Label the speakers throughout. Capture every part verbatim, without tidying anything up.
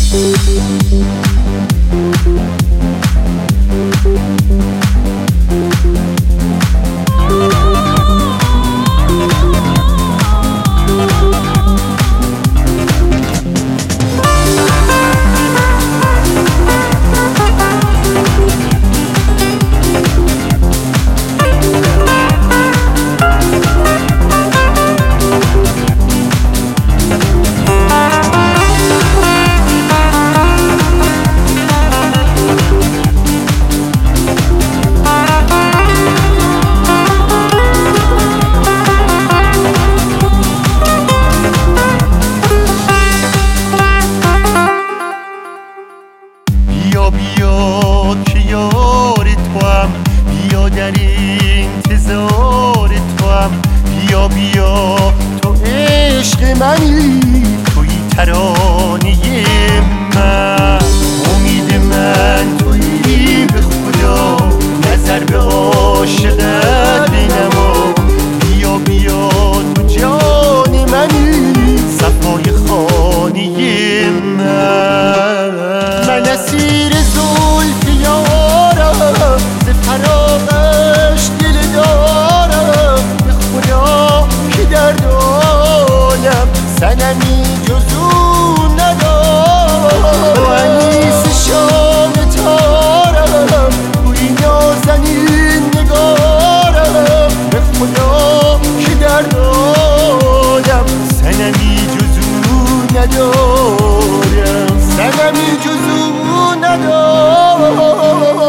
Speaker 1: بیا بیا که یار توام، بیا در انتظار توام. بیا بیا تو عشق منی، توی ترانه من. امید من توی به خدا، نظر به عاشقت بنما. بیا بیا تو جان منی، صفای خانه من. من اسیر زلف یارم، ز فراقش دل دارم. به خدا که در عالم صنمی جز او ندارم. تو انیس شام تارم، توی نازنین نگارم. به خدا که در عالم صنمی جز او ندارم. صنمی جز او ندارم.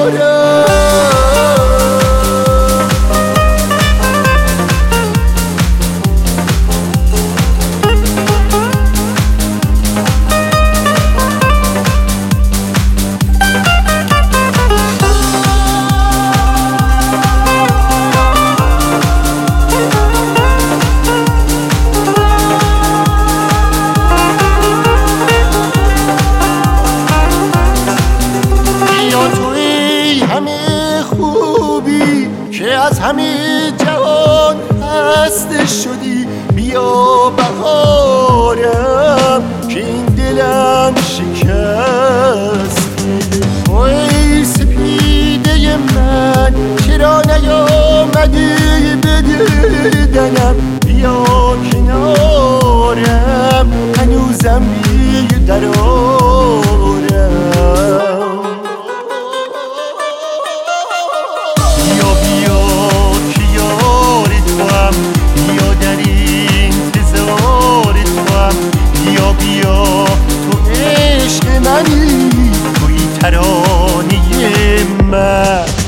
Speaker 1: همه خوبی که از همه جهان هسته شدی، بیا بهارم که این دلم شکست. ای سپیده من چرا نیامدی به دیدنم؟ بیا کنارم هنوزم بی قرارم. بیا بیا تو عشق منی، توی ترانه من.